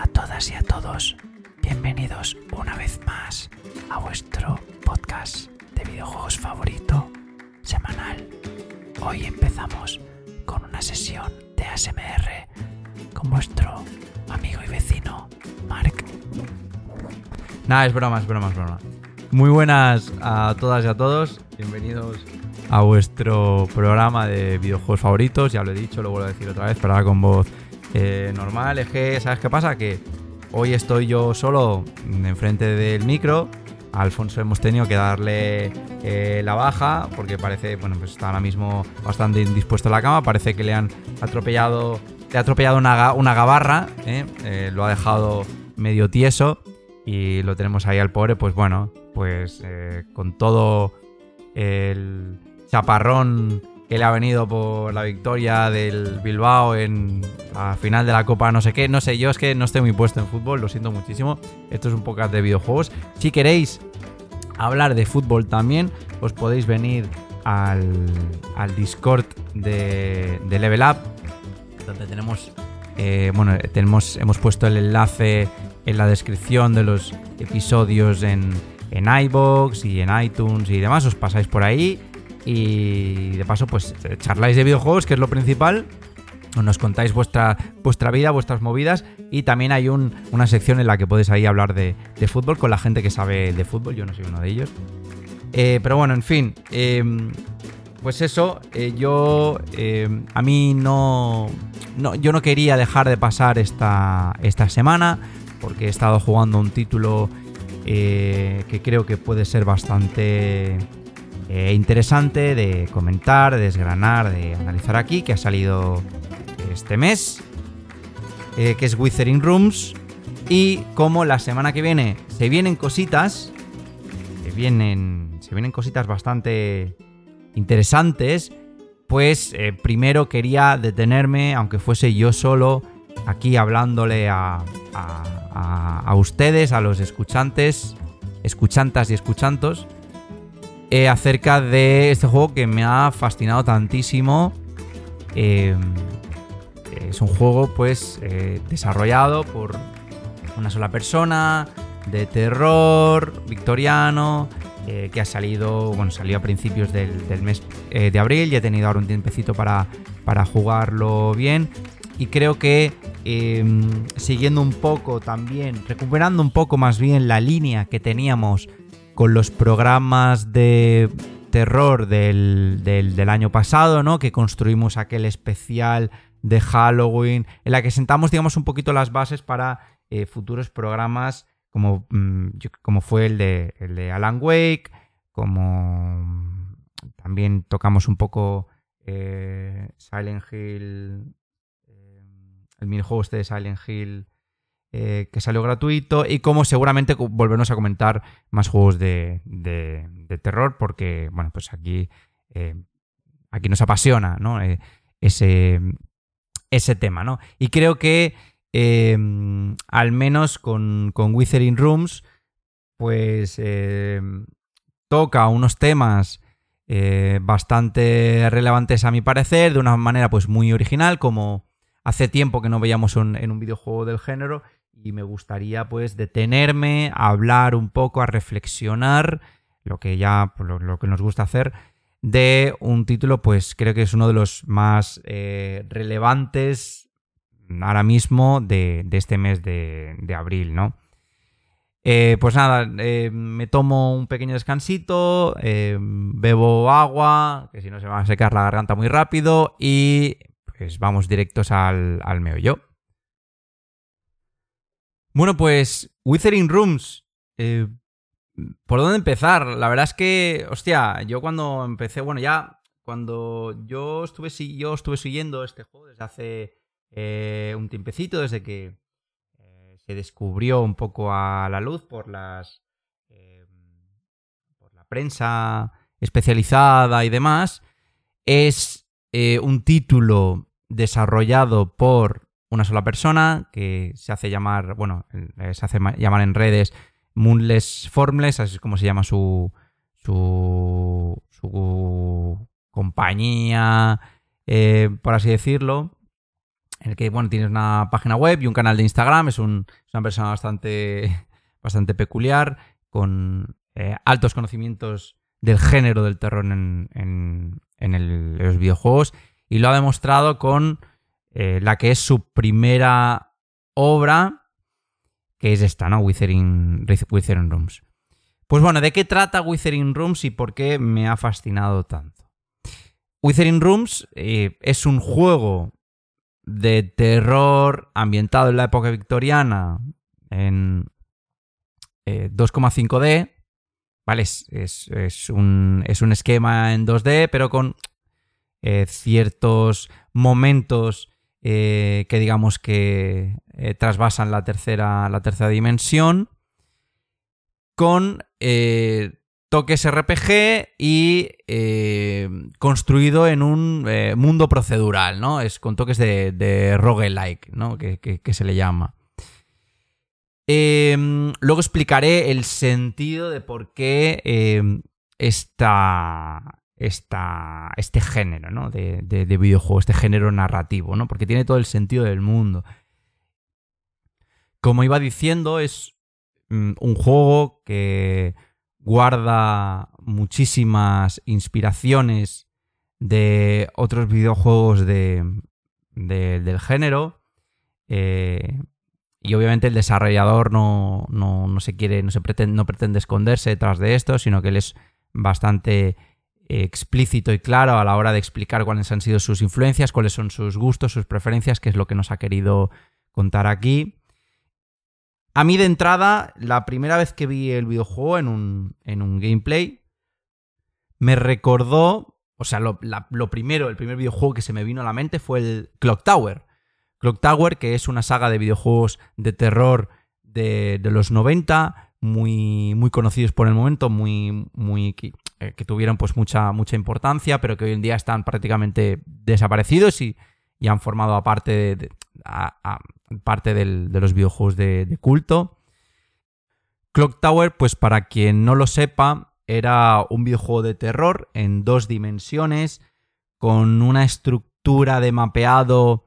a todas y a todos. Bienvenidos una vez más a vuestro podcast de videojuegos favorito semanal. Hoy empezamos con una sesión de ASMR con vuestro amigo y vecino Mark. Nada, es broma. Muy buenas a todas y a todos. Bienvenidos a vuestro programa de videojuegos favoritos. Ya lo he dicho, lo vuelvo a decir otra vez, pero ahora con voz normal. Es que, ¿sabes qué pasa? Que hoy estoy yo solo enfrente del micro. A Alfonso hemos tenido que darle la baja porque parece, bueno, pues está ahora mismo bastante indispuesto en la cama. Parece que le han atropellado, una gabarra, lo ha dejado medio tieso y lo tenemos ahí al pobre, pues bueno, pues con todo el chaparrón que le ha venido por la victoria del Bilbao en la final de la Copa no sé qué, no sé, yo es que no estoy muy puesto en fútbol, lo siento muchísimo. Esto es un podcast de videojuegos. Si queréis hablar de fútbol también, os podéis venir al Discord de Level Up, donde hemos puesto el enlace en la descripción de los episodios en iVoox y en iTunes y demás. Os pasáis por ahí y de paso pues charláis de videojuegos, que es lo principal. Nos contáis vuestra vida, vuestras movidas, y también hay una sección en la que podéis ahí hablar de fútbol con la gente que sabe de fútbol. Yo no soy uno de ellos. Pero bueno, en fin, pues eso, yo no quería dejar de pasar esta semana porque he estado jugando un título que creo que puede ser bastante interesante de comentar, de desgranar, de analizar aquí, que ha salido este mes, que es Withering Rooms. Y como la semana que viene se vienen cositas, se vienen cositas bastante interesantes, pues primero quería detenerme, aunque fuese yo solo, aquí hablándole a ustedes, a los escuchantas y escuchantos, acerca de este juego que me ha fascinado tantísimo. Es un juego pues desarrollado por una sola persona, de terror victoriano, que ha salió a principios del mes de abril, y he tenido ahora un tiempecito para jugarlo bien. Y creo que siguiendo un poco también, recuperando un poco más bien la línea que teníamos con los programas de terror del año pasado, ¿no? Que construimos aquel especial de Halloween, en la que sentamos, digamos, un poquito las bases para futuros programas como fue el de Alan Wake, como también tocamos un poco Silent Hill, el minijuego este de Silent Hill que salió gratuito, y como seguramente volveremos a comentar más juegos de terror, porque bueno, pues aquí nos apasiona, ¿no? Ese tema, ¿no? Y creo que al menos con Withering Rooms pues toca unos temas bastante relevantes a mi parecer, de una manera pues muy original, como hace tiempo que no veíamos en un videojuego del género, y me gustaría pues detenerme a hablar un poco, a reflexionar lo que nos gusta hacer de un título, pues creo que es uno de los más relevantes ahora mismo de este mes de abril, ¿no? Pues nada, me tomo un pequeño descansito, bebo agua, que si no se me va a secar la garganta muy rápido, y pues vamos directos al meollo. Bueno, pues Withering Rooms, ¿por dónde empezar? La verdad es que, hostia, yo cuando empecé, cuando yo estuve siguiendo este juego desde hace un tiempecito, desde que se descubrió un poco a la luz por la prensa especializada y demás. Es un título desarrollado por una sola persona que se hace llamar en redes Moonless Formless, así es como se llama su compañía, por así decirlo. en el que, bueno, tienes una página web y un canal de Instagram. Es una persona bastante peculiar, con altos conocimientos del género del terror en los videojuegos, y lo ha demostrado con la que es su primera obra, que es esta, ¿no? Withering Rooms. Pues bueno, ¿de qué trata Withering Rooms y por qué me ha fascinado tanto? Withering Rooms es un juego de terror ambientado en la época victoriana en 2,5D, ¿vale? Es un esquema en 2D, pero con ciertos momentos que digamos que trasvasan la tercera dimensión, con toques RPG y construido en un mundo procedural, ¿no? Es con toques de roguelike, ¿no? Que se le llama. Luego explicaré el sentido de por qué este género, ¿no? de videojuego, este género narrativo, ¿no? Porque tiene todo el sentido del mundo. Como iba diciendo, es un juego que guarda muchísimas inspiraciones de otros videojuegos del género, y obviamente el desarrollador no pretende esconderse detrás de esto, sino que él es bastante explícito y claro a la hora de explicar cuáles han sido sus influencias, cuáles son sus gustos, sus preferencias, que es lo que nos ha querido contar aquí. A mí, de entrada, la primera vez que vi el videojuego en un gameplay, me recordó, o sea, el primer videojuego que se me vino a la mente fue el Clock Tower. Clock Tower, que es una saga de videojuegos de terror de los 90, muy, muy conocidos por el momento, que tuvieron pues mucha importancia, pero que hoy en día están prácticamente desaparecidos y han formado parte de los videojuegos de culto. Clock Tower, pues para quien no lo sepa, era un videojuego de terror en 2 dimensiones, con una estructura de mapeado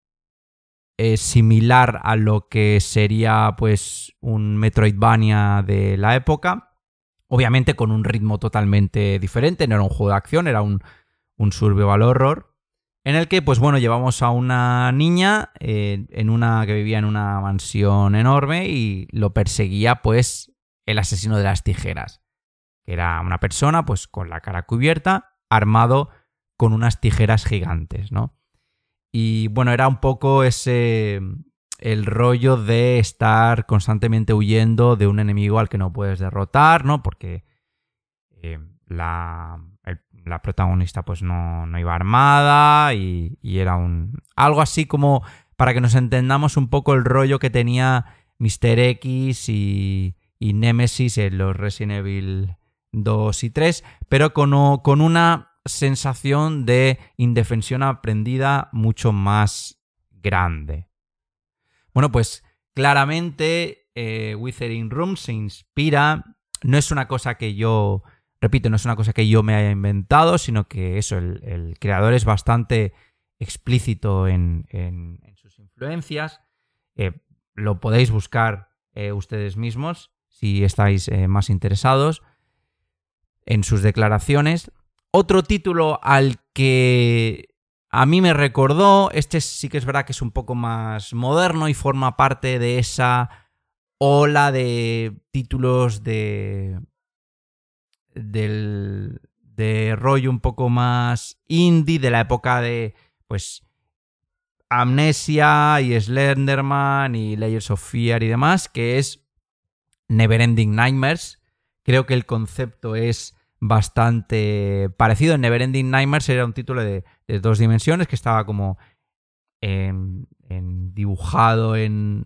similar a lo que sería pues un Metroidvania de la época, obviamente con un ritmo totalmente diferente. No era un juego de acción, era un survival horror, en el que, pues bueno, llevamos a una niña que vivía en una mansión enorme y lo perseguía pues el asesino de las tijeras, que era una persona pues con la cara cubierta, armado con unas tijeras gigantes, ¿no? Y bueno, era un poco el rollo de estar constantemente huyendo de un enemigo al que no puedes derrotar, ¿no? Porque la protagonista pues no iba armada y era algo así como, para que nos entendamos un poco, el rollo que tenía Mr. X y Nemesis en los Resident Evil 2 y 3, pero con una sensación de indefensión aprendida mucho más grande. Bueno, pues claramente Withering Rooms se inspira. No es una cosa que yo me haya inventado, sino que eso, el creador es bastante explícito en sus influencias. Lo podéis buscar ustedes mismos si estáis más interesados en sus declaraciones. Otro título al que a mí me recordó, este sí que es verdad que es un poco más moderno y forma parte de esa ola de títulos de rollo un poco más indie, de la época de pues Amnesia y Slenderman y Layers of Fear y demás, que es Neverending Nightmares. Creo que el concepto es bastante parecido. En Neverending Nightmares era un título de 2 dimensiones que estaba como dibujado en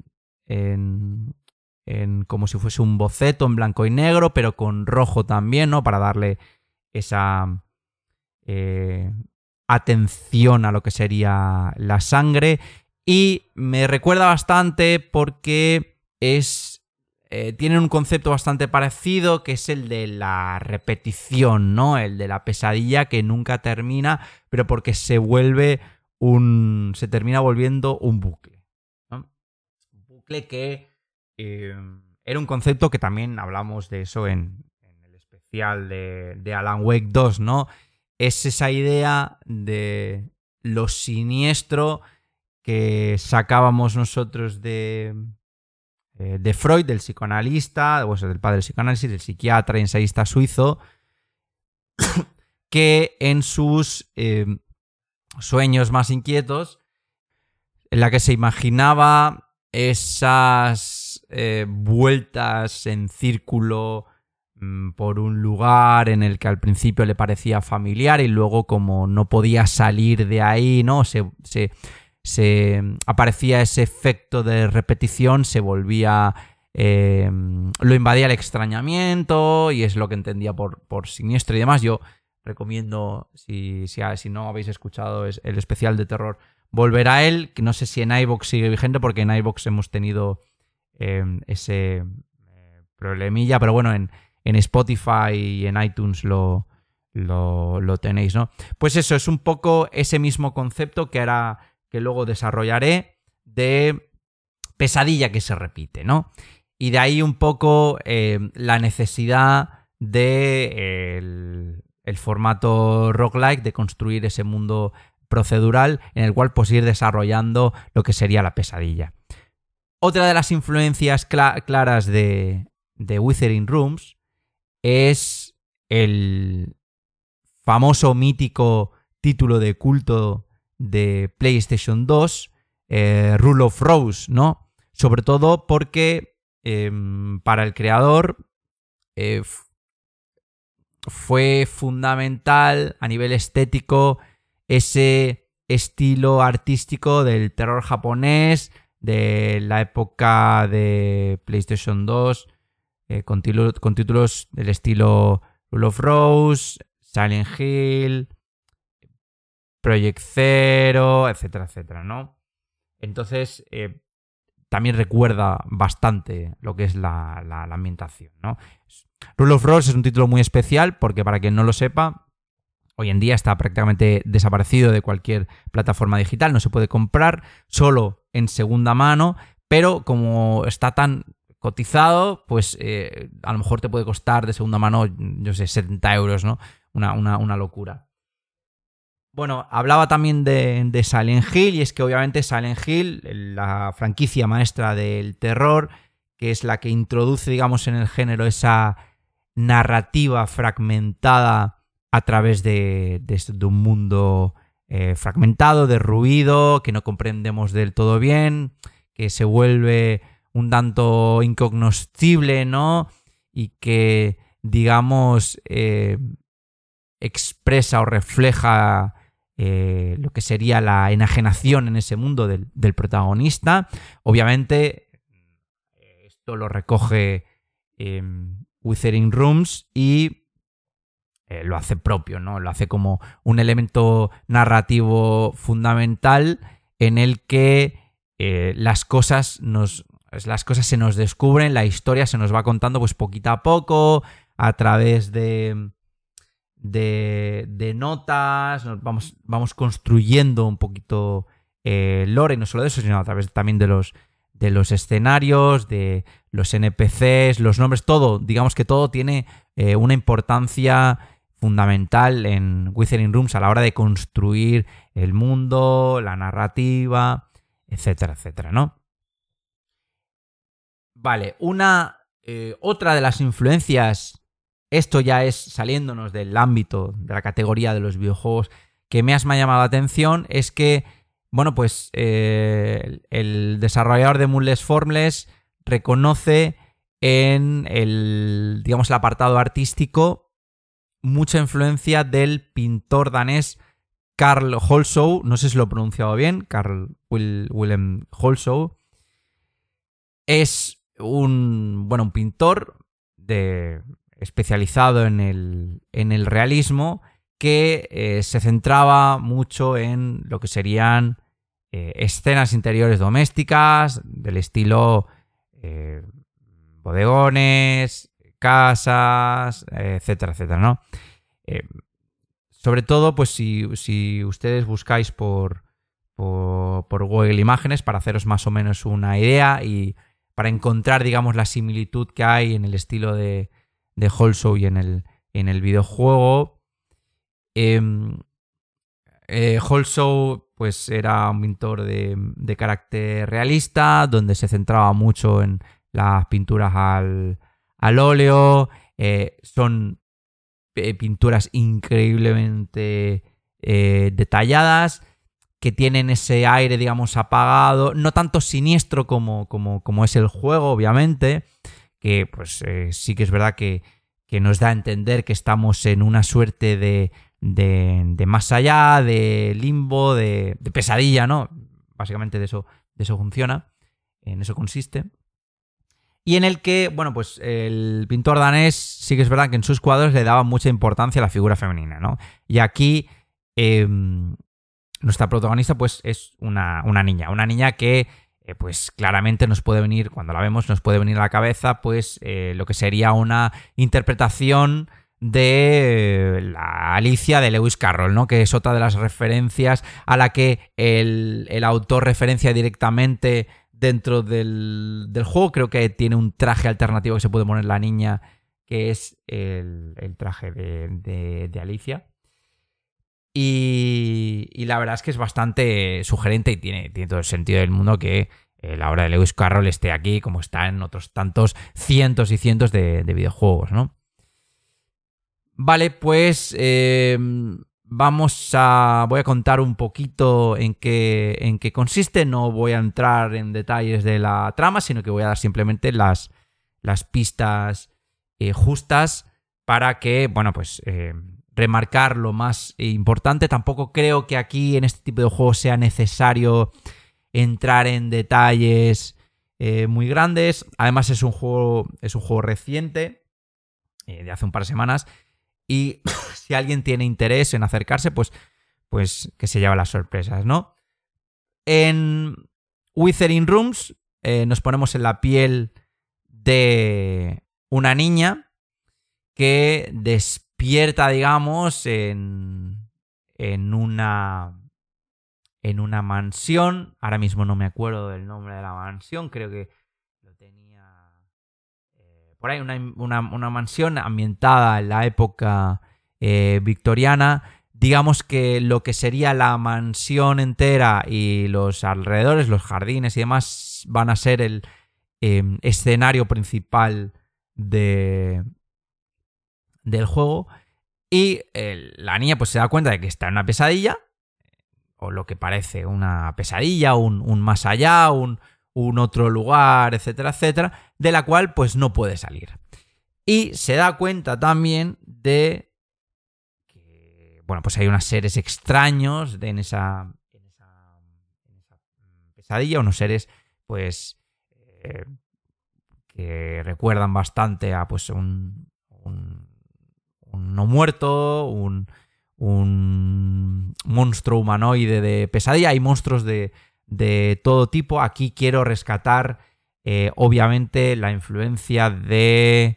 como si fuese un boceto en blanco y negro, pero con rojo también, ¿no? Para darle esa atención a lo que sería la sangre. Y me recuerda bastante porque tienen un concepto bastante parecido, que es el de la repetición, ¿no? El de la pesadilla que nunca termina, pero porque se vuelve se termina volviendo un bucle, ¿no? Un bucle que era un concepto que también hablamos de eso en el especial de Alan Wake 2, ¿no? Es esa idea de lo siniestro que sacábamos nosotros de Freud, del psicoanalista, o sea, del padre del psicoanálisis, del psiquiatra y ensayista suizo, que en sus sueños más inquietos, en la que se imaginaba esas vueltas en círculo por un lugar en el que al principio le parecía familiar y luego, como no podía salir de ahí, ¿no? Se aparecía ese efecto de repetición, se volvía... lo invadía el extrañamiento, y es lo que entendía por siniestro y demás. Yo recomiendo, si no habéis escuchado el especial de terror, volver a él, que no sé si en iVoox sigue vigente, porque en iVoox hemos tenido ese problemilla, pero bueno, en Spotify y en iTunes lo tenéis, ¿no? Pues eso, es un poco ese mismo concepto que luego desarrollaré, de pesadilla que se repite, ¿no? Y de ahí un poco la necesidad de el formato roguelike, de construir ese mundo procedural en el cual pues ir desarrollando lo que sería la pesadilla. Otra de las influencias claras de Withering Rooms es el famoso mítico título de culto de PlayStation 2, Rule of Rose, ¿no? Sobre todo porque para el creador fue fundamental a nivel estético ese estilo artístico del terror japonés de la época de PlayStation 2, con títulos del estilo Rule of Rose, Silent Hill, Project Zero, etcétera, etcétera, ¿no? Entonces, también recuerda bastante lo que es la ambientación, ¿no? Rule of Rose es un título muy especial porque, para quien no lo sepa, hoy en día está prácticamente desaparecido de cualquier plataforma digital, no se puede comprar, solo en segunda mano, pero como está tan cotizado, pues a lo mejor te puede costar de segunda mano, yo sé, 70 euros, ¿no? Una locura. Bueno, hablaba también de Silent Hill, y es que obviamente Silent Hill, la franquicia maestra del terror, que es la que introduce, digamos, en el género esa narrativa fragmentada a través de un mundo fragmentado, de ruido, que no comprendemos del todo bien, que se vuelve un tanto incognoscible, ¿no? Y que, digamos, expresa o refleja lo que sería la enajenación en ese mundo del protagonista. Obviamente, esto lo recoge Withering Rooms y lo hace propio, ¿no? Lo hace como un elemento narrativo fundamental en el que las cosas se nos descubren, la historia se nos va contando pues poquito a poco, a través de notas, vamos construyendo un poquito lore, y no solo de eso, sino a través también de los escenarios, de los NPCs, los nombres, todo, digamos que todo tiene una importancia fundamental en Withering Rooms a la hora de construir el mundo, la narrativa, etcétera, etcétera, ¿no? Vale, otra de las influencias, esto ya es saliéndonos del ámbito de la categoría de los videojuegos, que me ha llamado la atención, es que, bueno, pues el desarrollador de Moonless Formless reconoce en el apartado artístico mucha influencia del pintor danés Carl Holsøe, no sé si lo he pronunciado bien, Carl Wilhelm Holsøe. Es un pintor especializado en el realismo, que se centraba mucho en lo que serían escenas interiores domésticas del estilo bodegones, casas, etcétera, etcétera, ¿no? Sobre todo, pues si ustedes buscáis por por Google Imágenes para haceros más o menos una idea y para encontrar, digamos, la similitud que hay en el estilo de Holshow y en el videojuego. Holshow pues era un pintor de carácter realista, donde se centraba mucho en las pinturas al óleo. Son pinturas increíblemente detalladas, que tienen ese aire, digamos, apagado, no tanto siniestro como es el juego, obviamente, que pues sí que es verdad que nos da a entender que estamos en una suerte de más allá, de limbo, de pesadilla, ¿no? Básicamente de eso funciona, en eso consiste. Y en el que, bueno, pues el pintor danés sí que es verdad que en sus cuadros le daba mucha importancia a la figura femenina, ¿no? Y aquí nuestra protagonista pues es una niña que pues claramente nos puede venir, cuando la vemos, nos puede venir a la cabeza pues lo que sería una interpretación de la Alicia de Lewis Carroll, ¿no? Que es otra de las referencias a la que el autor referencia directamente dentro del juego. Creo que tiene un traje alternativo que se puede poner la niña, que es el traje de Alicia. Y la verdad es que es bastante sugerente y tiene todo el sentido del mundo que la obra de Lewis Carroll esté aquí, como está en otros tantos cientos y cientos de videojuegos, ¿no? Vale, pues voy a contar un poquito en qué consiste. No voy a entrar en detalles de la trama, sino que voy a dar simplemente las pistas justas para que, bueno, pues remarcar lo más importante. Tampoco creo que aquí en este tipo de juegos sea necesario entrar en detalles muy grandes. Además es un juego reciente, de hace un par de semanas. Y si alguien tiene interés en acercarse, pues que se lleve las sorpresas, ¿no? En Withering Rooms nos ponemos en la piel de una niña que despierta, digamos, en una mansión. Ahora mismo no me acuerdo del nombre de la mansión, creo que lo tenía por ahí, una mansión ambientada en la época victoriana. Digamos que lo que sería la mansión entera y los alrededores, los jardines y demás, van a ser el escenario principal del juego. Y la niña pues se da cuenta de que está en una pesadilla, o lo que parece una pesadilla, un más allá, un otro lugar, etcétera, etcétera, de la cual pues no puede salir. Y se da cuenta también de que, bueno, pues hay unos seres extraños en esa pesadilla, unos seres pues que recuerdan bastante a pues un no muerto, un monstruo humanoide de pesadilla. Hay monstruos de todo tipo. Aquí quiero rescatar obviamente la influencia de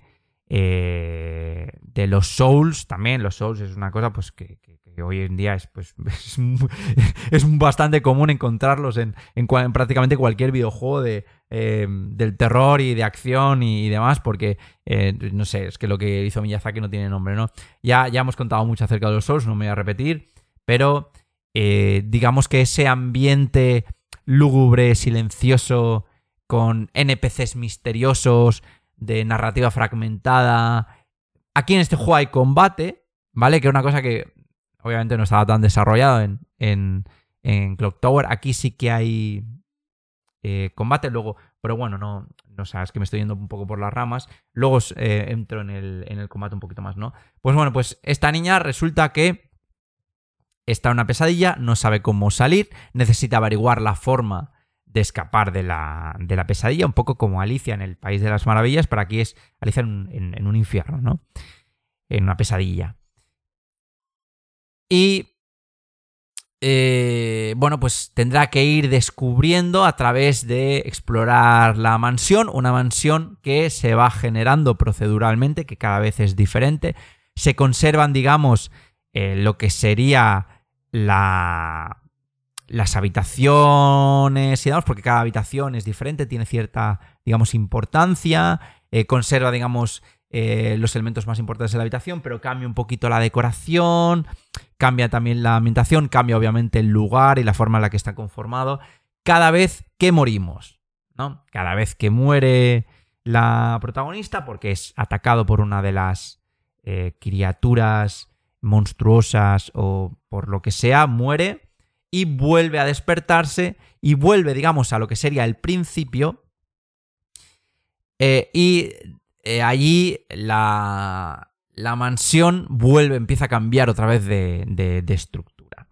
los Souls. También los Souls es una cosa pues que hoy en día es bastante común encontrarlos en prácticamente cualquier videojuego del terror y de acción y demás, porque no sé, es que lo que hizo Miyazaki no tiene nombre, ¿no? Ya hemos contado mucho acerca de los Souls, no me voy a repetir, pero digamos que ese ambiente lúgubre, silencioso, con NPCs misteriosos, de narrativa fragmentada. Aquí en este juego hay combate, ¿vale? Que es una cosa que obviamente no estaba tan desarrollado en Clock Tower. Aquí sí que hay combate, luego, pero bueno, no sabes que me estoy yendo un poco por las ramas. Luego entro en el combate un poquito más, ¿no? Pues bueno, pues esta niña resulta que está en una pesadilla, no sabe cómo salir, necesita averiguar la forma de escapar de la pesadilla, un poco como Alicia en el País de las Maravillas, pero aquí es Alicia en un infierno, ¿no? En una pesadilla. Y bueno, pues tendrá que ir descubriendo a través de explorar la mansión, una mansión que se va generando proceduralmente, que cada vez es diferente. Se conservan, digamos, lo que sería las habitaciones y demás, porque cada habitación es diferente, tiene cierta, digamos, importancia, conserva, digamos, los elementos más importantes de la habitación, pero cambia un poquito la decoración, cambia también la ambientación, cambia obviamente el lugar y la forma en la que está conformado cada vez que morimos, ¿no? Cada vez que muere la protagonista, porque es atacado por una de las criaturas monstruosas o por lo que sea, muere y vuelve a despertarse y vuelve, digamos, a lo que sería el principio, allí la mansión empieza a cambiar otra vez de estructura.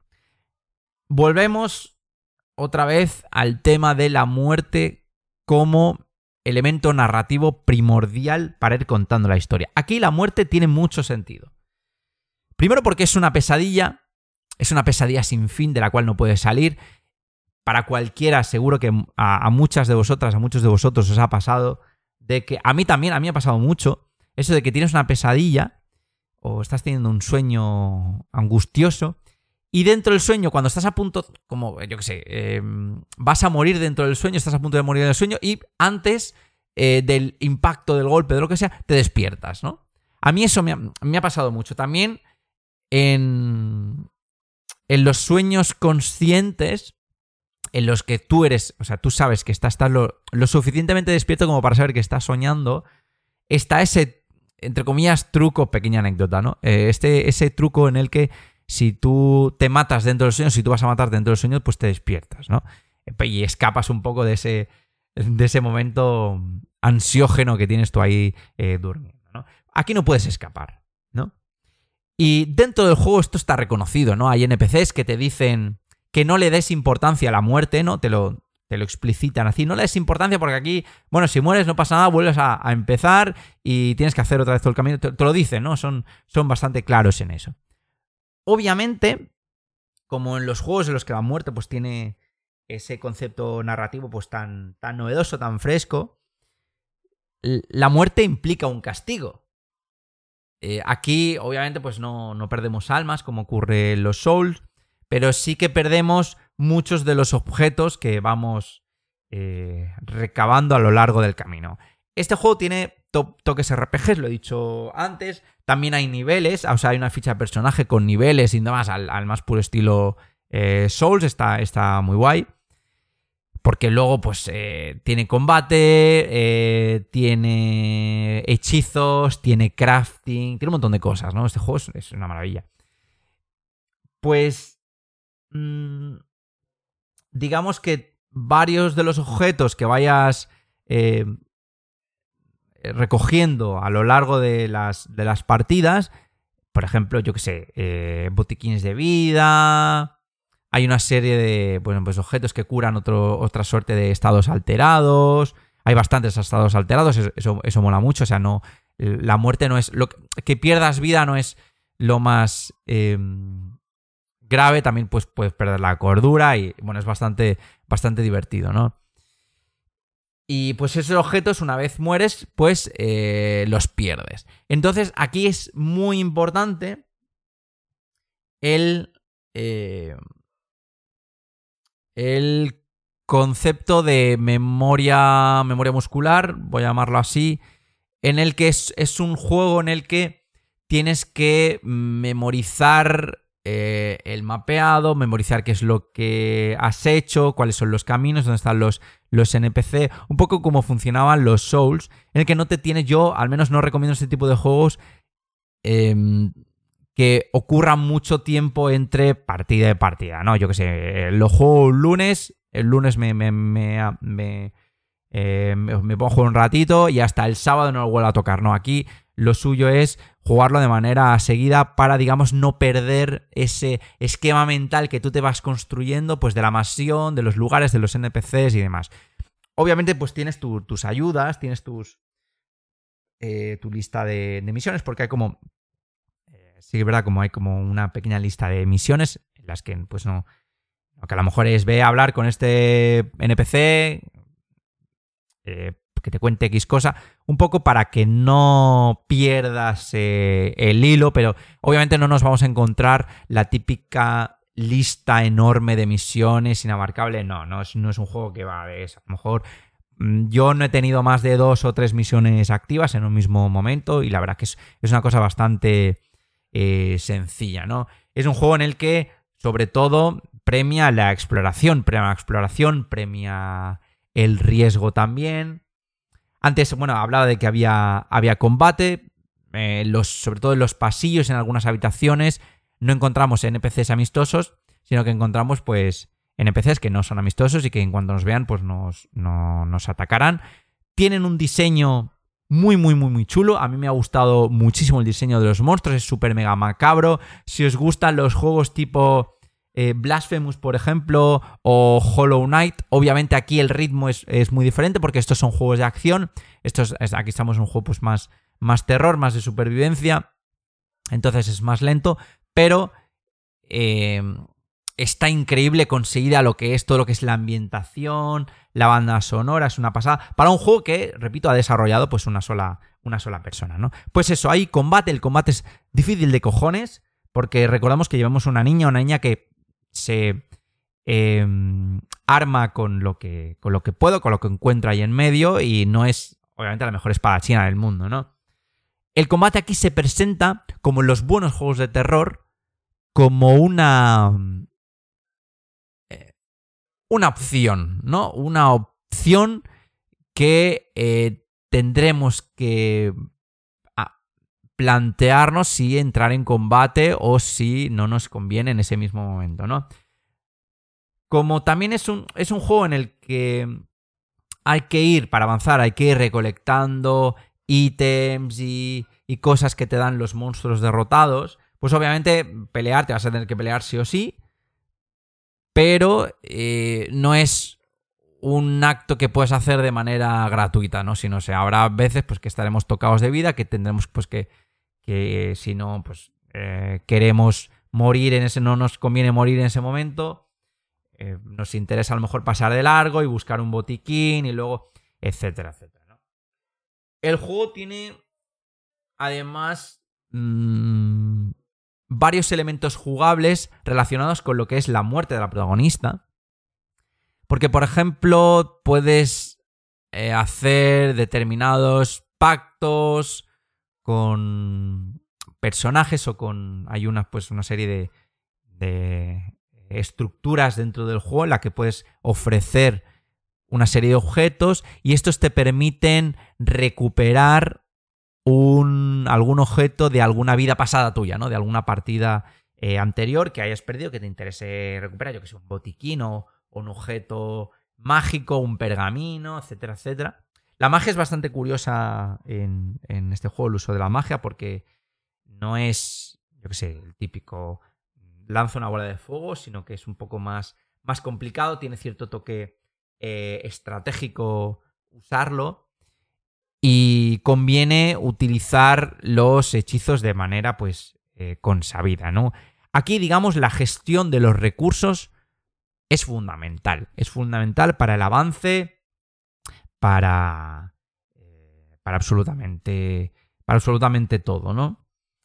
Volvemos otra vez al tema de la muerte como elemento narrativo primordial para ir contando la historia. Aquí la muerte tiene mucho sentido. Primero porque es una pesadilla sin fin de la cual no puedes salir. Para cualquiera, seguro que a muchas de vosotras, a muchos de vosotros os ha pasado, de que a mí me ha pasado mucho, eso de que tienes una pesadilla o estás teniendo un sueño angustioso y dentro del sueño, cuando estás a punto, como yo qué sé, vas a morir dentro del sueño, estás a punto de morir en el sueño y antes del impacto del golpe, de lo que sea, te despiertas, ¿no? A mí eso me ha pasado mucho. También en los sueños conscientes en los que tú eres, o sea, tú sabes que estás lo suficientemente despierto como para saber que estás soñando, está ese, entre comillas, truco, pequeña anécdota, ¿no? Ese truco en el que si tú te matas dentro del sueño, si tú vas a matar dentro del sueño, pues te despiertas, ¿no? Y escapas un poco de ese momento ansiógeno que tienes tú ahí durmiendo, ¿no? Aquí no puedes escapar, ¿no? Y dentro del juego esto está reconocido, ¿no? Hay NPCs que te dicen que no le des importancia a la muerte, ¿no? Te lo explicitan así. No le des importancia porque aquí, bueno, si mueres no pasa nada, vuelves a empezar y tienes que hacer otra vez todo el camino. Te lo dicen, ¿no? Son bastante claros en eso. Obviamente, como en los juegos en los que la muerte pues tiene ese concepto narrativo pues tan novedoso, tan fresco, la muerte implica un castigo. Aquí, obviamente, pues no perdemos almas como ocurre en los Souls, pero sí que perdemos muchos de los objetos que vamos recabando a lo largo del camino. Este juego tiene toques RPGs, lo he dicho antes. También hay niveles, o sea, hay una ficha de personaje con niveles y demás al más puro estilo Souls. Está muy guay. Porque luego, pues, tiene combate, tiene hechizos, tiene crafting, tiene un montón de cosas, ¿no? Este juego es una maravilla. Pues, digamos que varios de los objetos que vayas recogiendo a lo largo de las partidas, por ejemplo, yo qué sé, botiquines de vida. Hay una serie de pues objetos que curan otra suerte de estados alterados. Hay bastantes estados alterados, eso mola mucho. O sea, no, la muerte no es... que pierdas vida no es lo más grave. También pues, puedes perder la cordura y bueno, es bastante divertido, ¿no? Y pues esos objetos, una vez mueres, pues los pierdes. Entonces aquí es muy importante el concepto de memoria muscular, voy a llamarlo así, en el que es un juego en el que tienes que memorizar el mapeado, memorizar qué es lo que has hecho, cuáles son los caminos, dónde están los NPC, un poco como funcionaban los Souls, en el que no te tienes, yo al menos no recomiendo este tipo de juegos que ocurra mucho tiempo entre partida y partida, ¿no? Yo qué sé, lo juego el lunes me pongo a jugar un ratito y hasta el sábado no lo vuelvo a tocar, ¿no? Aquí lo suyo es jugarlo de manera seguida para, digamos, no perder ese esquema mental que tú te vas construyendo, pues de la mansión, de los lugares, de los NPCs y demás. Obviamente, pues tienes tus ayudas, tienes tu lista de misiones, porque hay como... sí, es verdad, como hay como una pequeña lista de misiones en las que, pues no... que a lo mejor es ve a hablar con este NPC... que te cuente X cosa, un poco para que no pierdas el hilo, pero obviamente no nos vamos a encontrar la típica lista enorme de misiones inabarcable. No es un juego que va de eso. A lo mejor yo no he tenido más de 2 o 3 misiones activas en un mismo momento y la verdad que es una cosa bastante sencilla, ¿no? Es un juego en el que, sobre todo, premia la exploración, premia el riesgo también. Antes, hablaba de que había combate, sobre todo en los pasillos, en algunas habitaciones, no encontramos NPCs amistosos, sino que encontramos, pues, NPCs que no son amistosos y que en cuanto nos vean, pues nos atacarán. Tienen un diseño muy, muy, muy, muy chulo. A mí me ha gustado muchísimo el diseño de los monstruos, es súper mega macabro. Si os gustan los juegos tipo Blasphemous, por ejemplo, o Hollow Knight, obviamente aquí el ritmo es muy diferente porque estos son juegos de acción. Aquí estamos en un juego pues más terror, más de supervivencia. Entonces es más lento, pero está increíble conseguida todo lo que es la ambientación, la banda sonora, es una pasada. Para un juego que, repito, ha desarrollado pues una sola persona, ¿no? Pues eso, hay combate, el combate es difícil de cojones, porque recordamos que llevamos una niña que se arma con lo que puedo, con lo que encuentra ahí en medio, y no es, obviamente, la mejor espadachina del mundo, ¿no? El combate aquí se presenta, como en los buenos juegos de terror, como una opción, ¿no? Una opción que tendremos que plantearnos si entrar en combate o si no nos conviene en ese mismo momento, ¿no? Como también es un juego en el que hay que ir, para avanzar, hay que ir recolectando ítems y cosas que te dan los monstruos derrotados, pues obviamente te vas a tener que pelear sí o sí, pero no es un acto que puedes hacer de manera gratuita, ¿no? Sino, habrá veces pues que estaremos tocados de vida, que tendremos pues que si no, pues queremos morir no nos conviene morir en ese momento, nos interesa a lo mejor pasar de largo y buscar un botiquín y luego, etcétera, etcétera, ¿no? El juego tiene, además, varios elementos jugables relacionados con lo que es la muerte de la protagonista. Porque, por ejemplo, puedes hacer determinados pactos con personajes o hay una serie de estructuras dentro del juego en la que puedes ofrecer una serie de objetos y estos te permiten recuperar algún objeto de alguna vida pasada tuya, ¿no? De alguna partida anterior que hayas perdido, que te interese recuperar, yo que sé, un botiquín o un objeto mágico, un pergamino, etcétera, etcétera. La magia es bastante curiosa en este juego, el uso de la magia, porque no es, yo que sé, el típico lanza una bola de fuego, sino que es un poco más complicado, tiene cierto toque estratégico usarlo y conviene utilizar los hechizos de manera pues consabida, ¿no? Aquí, digamos, la gestión de los recursos es fundamental para el avance, para absolutamente todo, ¿no?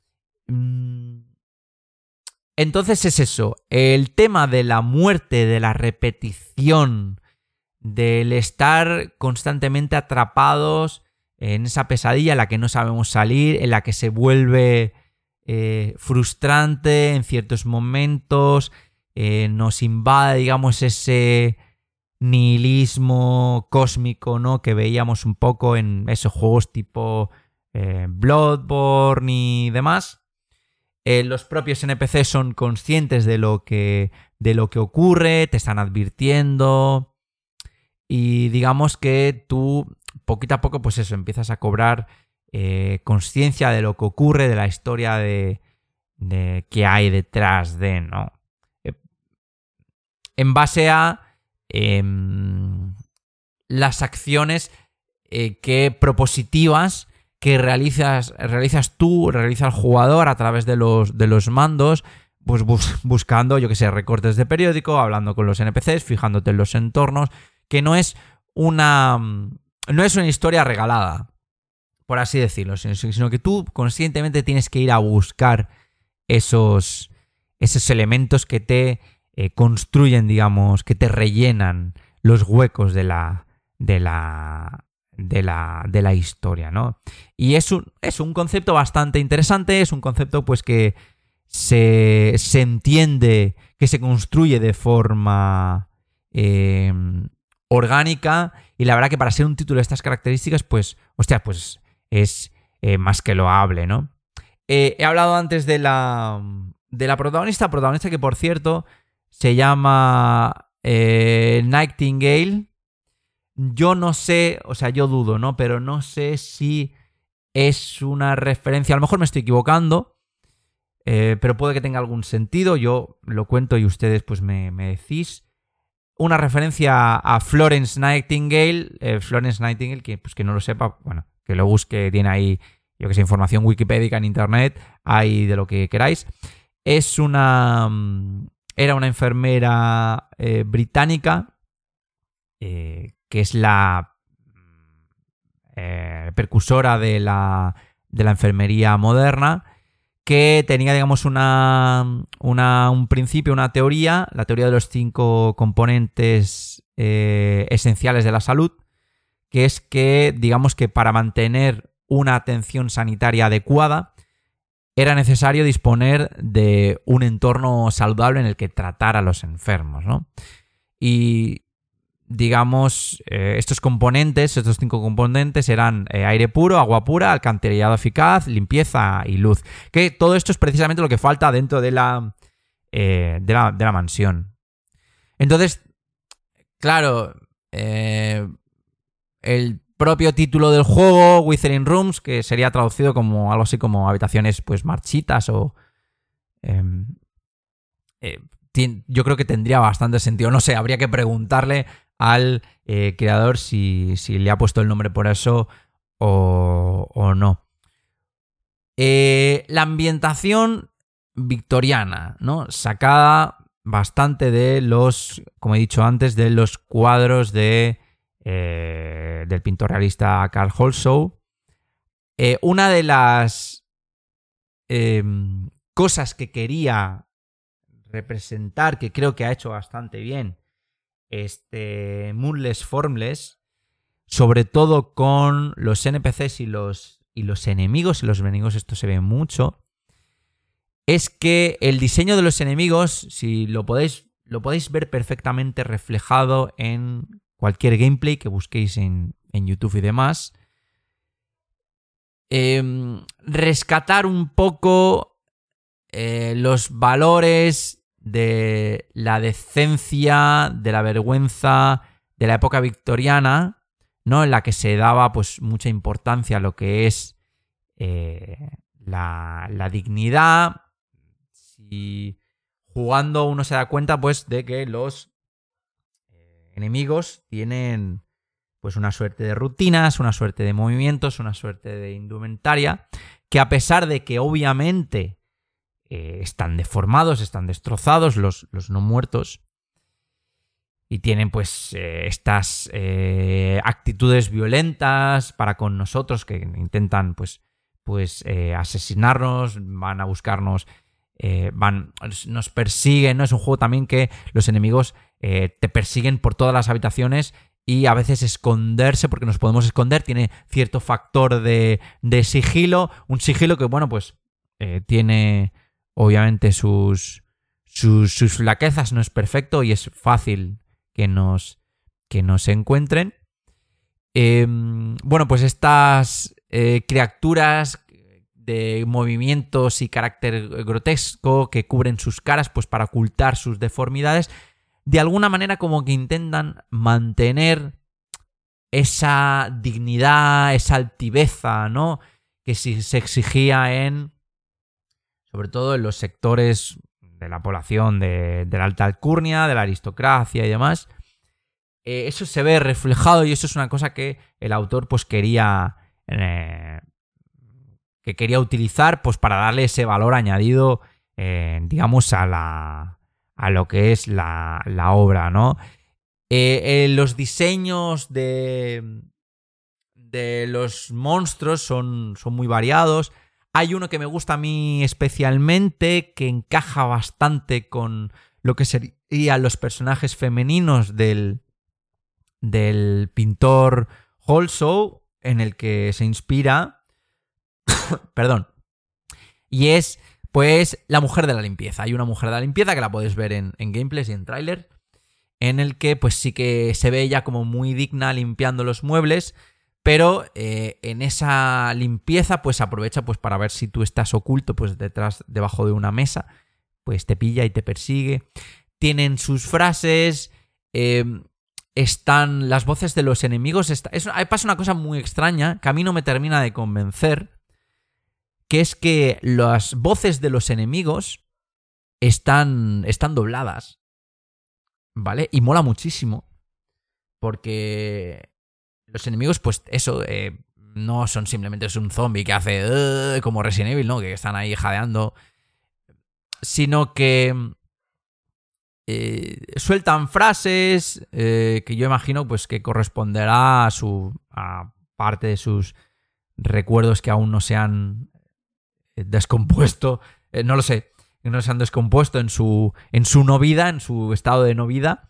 Entonces es eso, el tema de la muerte, de la repetición, del estar constantemente atrapados en esa pesadilla en la que no sabemos salir, en la que se vuelve frustrante en ciertos momentos, nos invade, digamos, ese nihilismo cósmico, ¿no? Que veíamos un poco en esos juegos tipo Bloodborne y demás. Los propios NPCs son conscientes de lo que ocurre, te están advirtiendo y digamos que tú poquito a poco pues eso, empiezas a cobrar conciencia de lo que ocurre, de la historia de que hay detrás de, ¿no? En base a las acciones propositivas que realizas tú, realiza el jugador a través de los mandos, pues buscando, yo que sé, recortes de periódico, hablando con los NPCs, fijándote en los entornos, que no es una historia regalada, por así decirlo, sino que tú conscientemente tienes que ir a buscar esos esos elementos que te construyen, digamos, que te rellenan los huecos de la historia, ¿no? Y es un concepto bastante interesante, es un concepto pues que se entiende, que se construye de forma orgánica, y la verdad que para ser un título de estas características, pues, hostia, pues es más que loable, ¿no? He hablado antes de la protagonista que por cierto se llama Nightingale. Yo no sé, o sea, yo dudo, ¿no? Pero no sé si es una referencia, a lo mejor me estoy equivocando, pero puede que tenga algún sentido. Yo lo cuento y ustedes pues me decís. Una referencia a Florence Nightingale. Florence Nightingale, que no lo sepa, bueno, que lo busque, tiene ahí, yo que sé, información wikipédica en internet, hay de lo que queráis. Era una enfermera británica, que es la precursora de la enfermería moderna, que tenía, digamos, un principio, una teoría, la teoría de los 5 componentes esenciales de la salud, que es que, digamos, que para mantener una atención sanitaria adecuada era necesario disponer de un entorno saludable en el que tratar a los enfermos, ¿no? Y, digamos, estos 5 componentes eran aire puro, agua pura, alcantarillado eficaz, limpieza y luz. Que todo esto es precisamente lo que falta dentro de la mansión. Entonces, claro, el propio título del juego, Withering Rooms, que sería traducido como algo así como habitaciones pues marchitas o... yo creo que tendría bastante sentido. No sé, habría que preguntarle al creador si le ha puesto el nombre por eso o no. La ambientación victoriana, ¿no? Sacada bastante de los, como he dicho antes, de los cuadros del pintor realista Carl Holshow. Una de las cosas que quería representar, que creo que ha hecho bastante bien Moonless Formless, sobre todo con los NPCs y los enemigos, y los enemigos esto se ve mucho, es que el diseño de los enemigos, si lo podéis ver perfectamente reflejado en cualquier gameplay que busquéis en YouTube y demás, rescatar un poco los valores de la decencia, de la vergüenza de la época victoriana, ¿no? En la que se daba pues mucha importancia a lo que es la dignidad. Si jugando uno se da cuenta pues de que los enemigos tienen pues una suerte de rutinas, una suerte de movimientos, una suerte de indumentaria, que a pesar de que obviamente están deformados, están destrozados los no muertos, y tienen pues estas actitudes violentas para con nosotros, que intentan pues asesinarnos, van a buscarnos, nos persiguen, ¿no? Es un juego también que los enemigos te persiguen por todas las habitaciones, y a veces esconderse, porque nos podemos esconder, tiene cierto factor de sigilo, un sigilo que, bueno, pues tiene obviamente sus flaquezas, no es perfecto y es fácil que nos encuentren. Bueno, pues estas criaturas de movimientos y carácter grotesco que cubren sus caras pues para ocultar sus deformidades, de alguna manera como que intentan mantener esa dignidad, esa altiveza, ¿no? Que se exigía sobre todo en los sectores de la población de la alta alcurnia, de la aristocracia y demás. Eso se ve reflejado, y eso es una cosa que el autor pues quería utilizar pues para darle ese valor añadido, digamos, a lo que es la obra, ¿no? Los diseños de los monstruos son muy variados. Hay uno que me gusta a mí especialmente, que encaja bastante con lo que serían los personajes femeninos del pintor Holsou, en el que se inspira. Perdón. Y es, pues, la mujer de la limpieza. Hay una mujer de la limpieza que la podéis ver en gameplays y en trailers, en el que pues sí que se ve ella como muy digna limpiando los muebles, pero en esa limpieza pues aprovecha pues para ver si tú estás oculto pues debajo de una mesa, pues te pilla y te persigue. Tienen sus frases, están las voces de los enemigos. Pasa una cosa muy extraña que a mí no me termina de convencer, que es que las voces de los enemigos están dobladas, ¿vale? Y mola muchísimo, porque los enemigos, pues eso, no son simplemente un zombie que hace como Resident Evil, ¿no? Que están ahí jadeando, sino que sueltan frases que yo imagino pues que corresponderá a parte de sus recuerdos que aún no se han descompuesto, no lo sé, no se han descompuesto en su no vida, en su estado de no vida.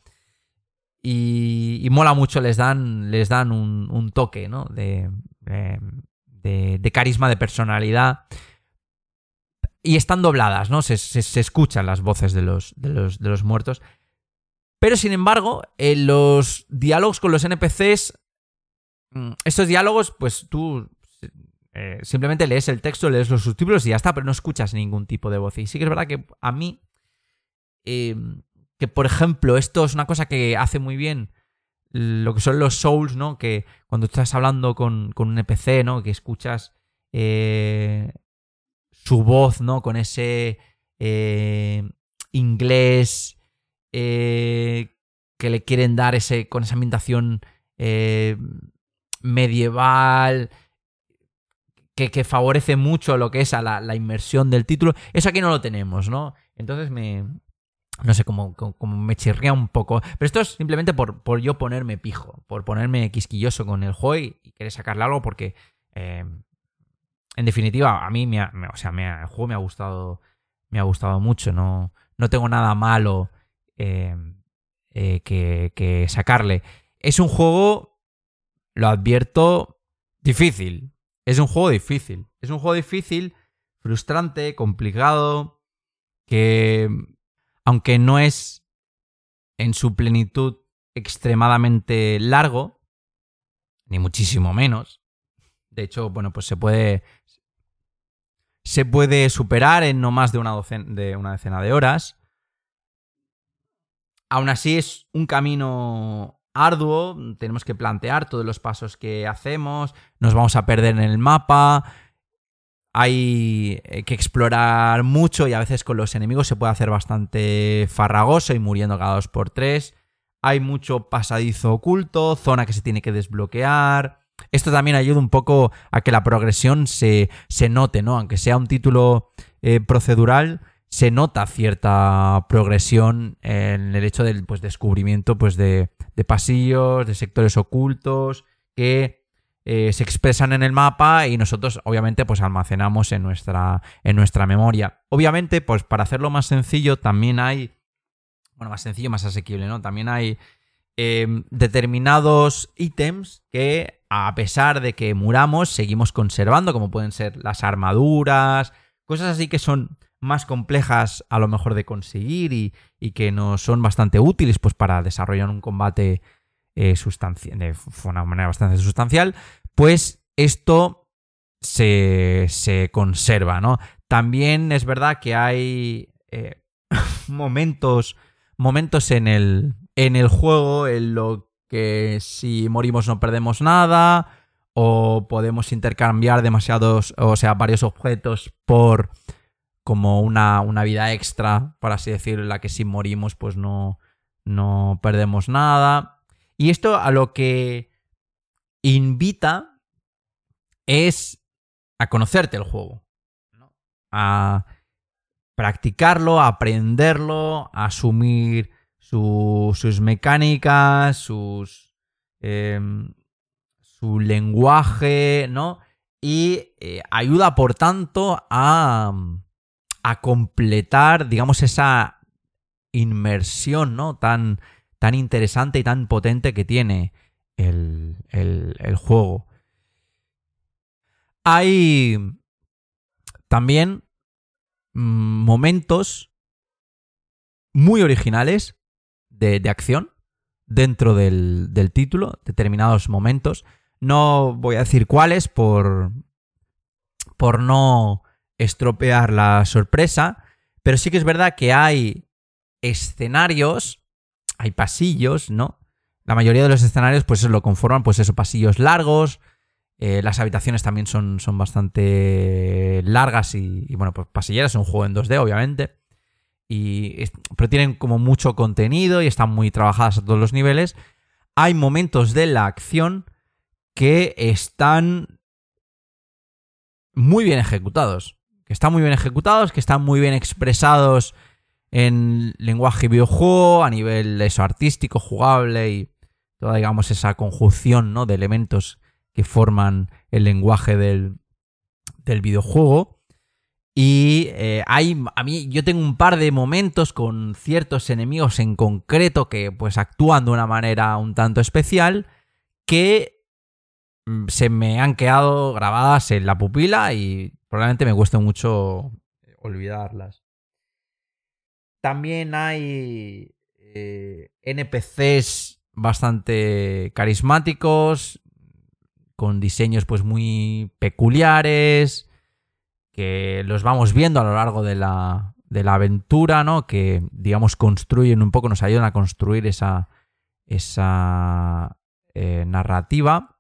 Y mola mucho, les dan un toque, ¿no? de carisma, de personalidad. Y están dobladas, ¿no? Se escuchan las voces de los muertos. Pero, sin embargo, en los diálogos con los NPCs, estos diálogos, pues tú simplemente lees el texto, lees los subtítulos y ya está, pero no escuchas ningún tipo de voz. Y sí que es verdad que a mí, que por ejemplo, esto es una cosa que hace muy bien lo que son los Souls, ¿no? Que cuando estás hablando con un NPC, ¿no? Que escuchas su voz, ¿no? Con ese inglés que le quieren dar con esa ambientación medieval, que favorece mucho lo que es a la inmersión del título. Eso aquí no lo tenemos, ¿no? Entonces no sé, como me chirría un poco. Pero esto es simplemente por yo ponerme pijo, por ponerme quisquilloso con el juego y querer sacarle algo porque, en definitiva, a mí el juego me ha gustado mucho. No tengo nada malo que sacarle. Es un juego, lo advierto, difícil. Es un juego difícil. Es un juego difícil, frustrante, complicado, que aunque no es en su plenitud extremadamente largo, ni muchísimo menos. De hecho, bueno, pues se puede superar en no más de una decena de horas. Aún así es un camino arduo, tenemos que plantear todos los pasos que hacemos, nos vamos a perder en el mapa, hay que explorar mucho y a veces con los enemigos se puede hacer bastante farragoso y muriendo cada 2x3. Hay mucho pasadizo oculto, zona que se tiene que desbloquear. Esto también ayuda un poco a que la progresión se note, ¿no? Aunque sea un título procedural, se nota cierta progresión en el hecho del descubrimiento de pasillos, de sectores ocultos que se expresan en el mapa y nosotros obviamente pues almacenamos en nuestra memoria. Obviamente, pues para hacerlo más sencillo también hay, más sencillo, más asequible, ¿no? También hay determinados ítems que a pesar de que muramos seguimos conservando, como pueden ser las armaduras, cosas así que son más complejas a lo mejor de conseguir y que nos son bastante útiles pues para desarrollar un combate de una manera bastante sustancial, pues esto se conserva, ¿no? También es verdad que hay momentos en el juego en lo que si morimos no perdemos nada o podemos intercambiar varios objetos por como una vida extra, por así decirlo, en la que si morimos pues no perdemos nada. Y esto a lo que invita es a conocerte el juego, ¿no? A practicarlo, a aprenderlo, a asumir sus mecánicas, su lenguaje, ¿no? y ayuda, por tanto, a completar, digamos, esa inmersión, ¿no? Tan interesante y tan potente que tiene el juego. Hay también momentos muy originales de acción dentro del título, determinados momentos. No voy a decir cuáles por no estropear la sorpresa, pero sí que es verdad que hay escenarios, hay pasillos, ¿no? La mayoría de los escenarios pues lo conforman, pues eso, pasillos largos. Las habitaciones también son bastante largas y bueno, pues pasilleras. Es un juego en 2D, obviamente. Pero tienen como mucho contenido y están muy trabajadas a todos los niveles. Hay momentos de la acción que están muy bien ejecutados. Que están muy bien expresados en lenguaje videojuego, a nivel eso, artístico, jugable y toda, digamos, esa conjunción, ¿no?, de elementos que forman el lenguaje del videojuego. Y yo tengo un par de momentos con ciertos enemigos en concreto que pues actúan de una manera un tanto especial que se me han quedado grabadas en la pupila y probablemente me cueste mucho olvidarlas. También hay NPCs bastante carismáticos, con diseños pues muy peculiares, que los vamos viendo a lo largo de la aventura, ¿no? Que, digamos, construyen un poco, nos ayudan a construir esa narrativa.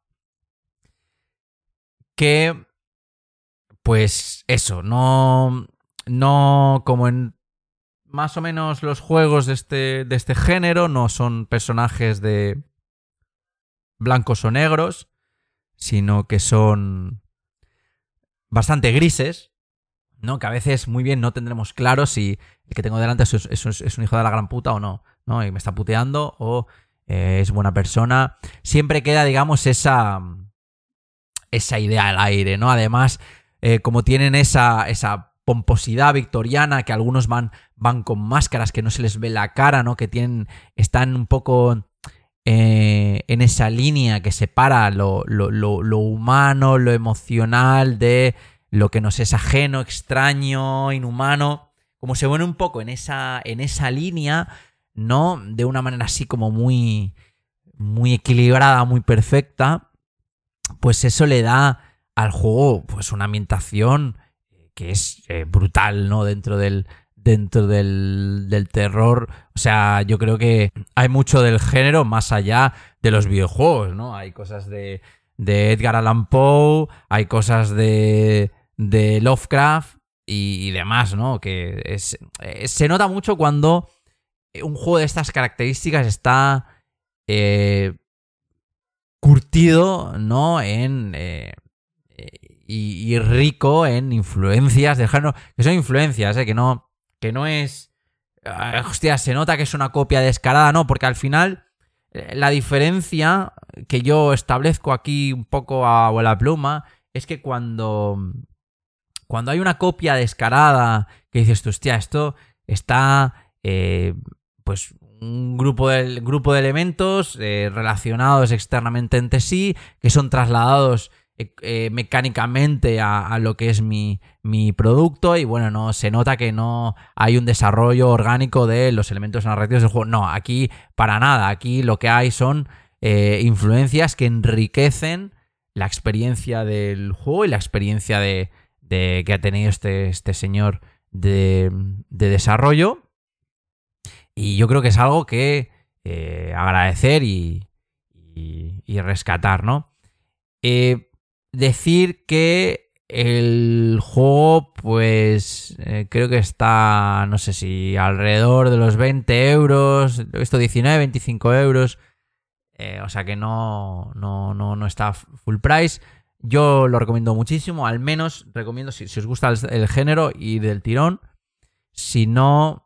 Que, pues eso, no como en más o menos los juegos de este género, no son personajes de blancos o negros, sino que son bastante grises, ¿no? Que a veces muy bien no tendremos claro si el que tengo delante es un hijo de la gran puta o no, ¿no? Y me está puteando o es buena persona. Siempre queda, digamos, esa idea al aire, ¿no? Además, como tienen esa pomposidad victoriana, que algunos van con máscaras que no se les ve la cara, ¿no? Que están un poco en esa línea que separa lo humano, lo emocional de lo que nos es ajeno, extraño, inhumano. Como se pone un poco en esa línea, ¿no? De una manera así como muy, muy equilibrada, muy perfecta, pues eso le da al juego pues una ambientación que es brutal, ¿no? Dentro del terror. O sea, yo creo que hay mucho del género más allá de los videojuegos, ¿no? Hay cosas de Edgar Allan Poe, hay cosas de Lovecraft y demás, ¿no? Que se nota mucho cuando un juego de estas características está curtido, ¿no? Y rico en influencias del género, que son influencias, que no es... hostia, se nota que es una copia descarada, no, porque al final la diferencia que yo establezco aquí un poco a vuela pluma es que cuando hay una copia descarada que dices tú, hostia, esto está pues un grupo de elementos relacionados externamente entre sí, que son trasladados mecánicamente a lo que es mi producto y bueno, no se nota que no hay un desarrollo orgánico de los elementos narrativos del juego. No, aquí para nada. Aquí lo que hay son influencias que enriquecen la experiencia del juego y la experiencia que ha tenido este señor de desarrollo. Y yo creo que es algo que agradecer y rescatar, ¿no? Decir que el juego, pues creo que está, no sé si alrededor de los 20 euros, esto 19, 25 euros, o sea que no está full price. Yo lo recomiendo muchísimo, al menos recomiendo si os gusta el género y del tirón. Si no,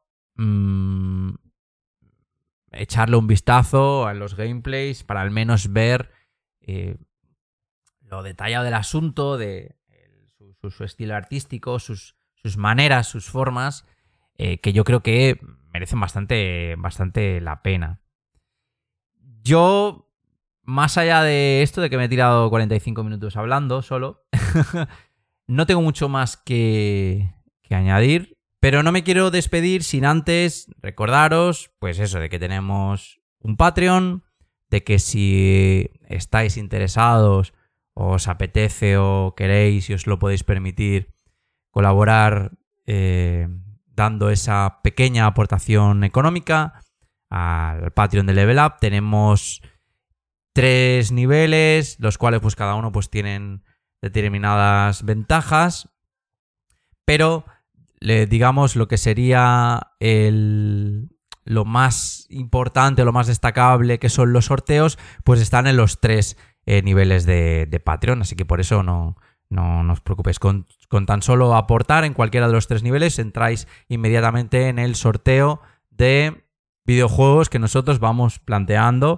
echarle un vistazo a los gameplays para al menos ver lo detallado del asunto, de su estilo artístico, sus maneras, sus formas, que yo creo que merecen bastante la pena. Yo, más allá de esto, de que me he tirado 45 minutos hablando solo, no tengo mucho más que añadir, pero no me quiero despedir sin antes recordaros, pues eso, de que tenemos un Patreon, de que si estáis interesados, os apetece o queréis y os lo podéis permitir, colaborar dando esa pequeña aportación económica al Patreon de Level Up. Tenemos 3 niveles, los cuales pues cada uno pues tienen determinadas ventajas, pero digamos lo que sería lo más importante, lo más destacable, que son los sorteos, pues están en los 3 niveles de Patreon, así que por eso no os preocupéis. Con tan solo aportar en cualquiera de los 3 niveles entráis inmediatamente en el sorteo de videojuegos que nosotros vamos planteando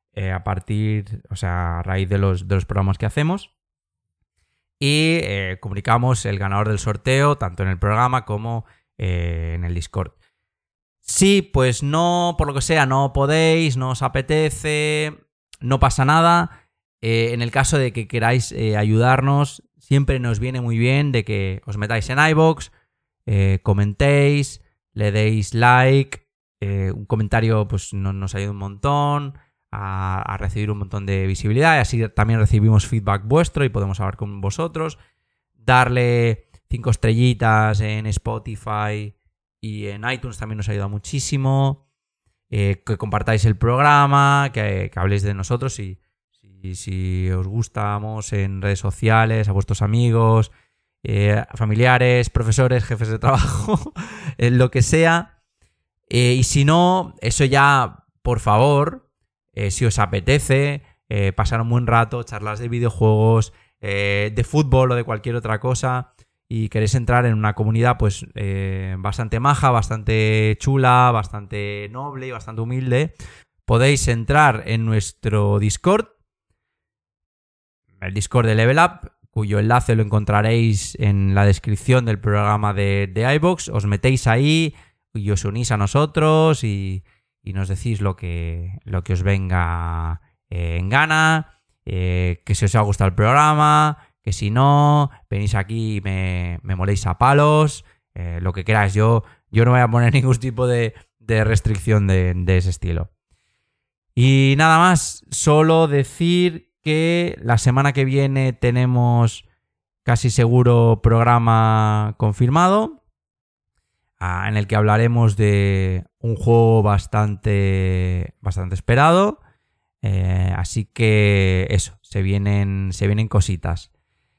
a raíz de los programas que hacemos, y comunicamos el ganador del sorteo tanto en el programa como en el Discord. Si pues no, por lo que sea, no podéis, no os apetece, no pasa nada. En el caso de que queráis ayudarnos, siempre nos viene muy bien de que os metáis en iVoox, comentéis, le deis like. Un comentario pues nos ayuda un montón a recibir un montón de visibilidad, y así también recibimos feedback vuestro y podemos hablar con vosotros. Darle 5 estrellitas en Spotify y en iTunes también nos ayuda muchísimo. Que compartáis el programa, que habléis de nosotros y si os gustamos en redes sociales, a vuestros amigos, familiares, profesores, jefes de trabajo, lo que sea. Y si no, eso ya, por favor, si os apetece pasar un buen rato, charlas de videojuegos, de fútbol o de cualquier otra cosa, y queréis entrar en una comunidad pues bastante maja, bastante chula, bastante noble y bastante humilde, podéis entrar en nuestro Discord, el Discord de Level Up, cuyo enlace lo encontraréis en la descripción del programa de iVoox. Os metéis ahí y os unís a nosotros y nos decís lo que os venga en gana, que si os ha gustado el programa, que si no, venís aquí y me moléis a palos, lo que queráis. Yo no voy a poner ningún tipo de restricción de ese estilo. Y nada más, solo decir que la semana que viene tenemos casi seguro programa confirmado, en el que hablaremos de un juego bastante esperado. Así que eso, se vienen cositas.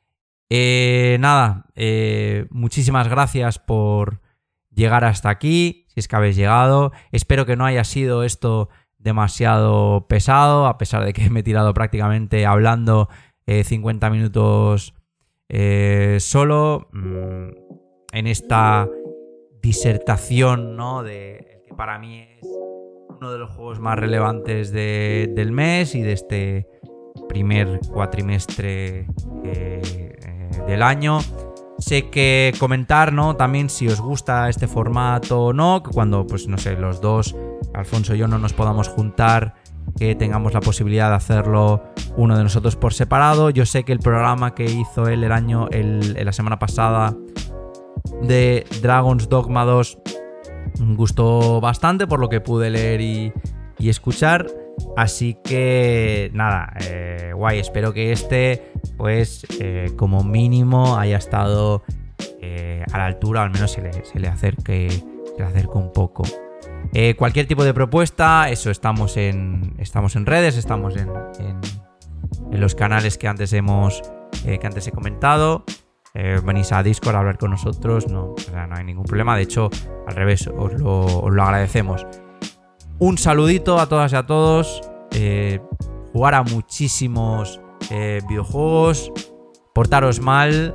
Muchísimas gracias por llegar hasta aquí, si es que habéis llegado. Espero que no haya sido esto demasiado pesado, a pesar de que me he tirado prácticamente hablando 50 minutos solo en esta disertación, ¿no? De que para mí es uno de los juegos más relevantes del mes y de este primer cuatrimestre del año. Sé que comentar, ¿no? También si os gusta este formato o no, que cuando, pues no sé, los dos, Alfonso y yo, no nos podamos juntar, que tengamos la posibilidad de hacerlo uno de nosotros por separado. Yo sé que el programa que hizo él la semana pasada de Dragon's Dogma 2 gustó bastante, por lo que pude leer y escuchar. Así que nada, guay, espero que pues como mínimo haya estado a la altura, al menos se le acerque un poco. Cualquier tipo de propuesta, eso, estamos en redes, estamos en los canales que antes he comentado. Venís a Discord a hablar con nosotros, no hay ningún problema. De hecho, al revés, os lo agradecemos. Un saludito a todas y a todos. Jugar a muchísimos videojuegos. Portaros mal.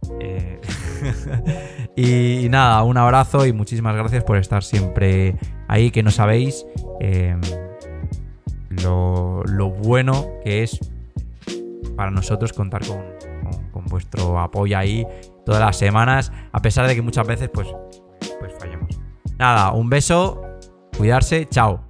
Y nada, un abrazo y muchísimas gracias por estar siempre ahí, que no sabéis lo bueno que es para nosotros contar con vuestro apoyo ahí todas las semanas, a pesar de que muchas veces pues fallemos. Nada, un beso, cuidarse, chao.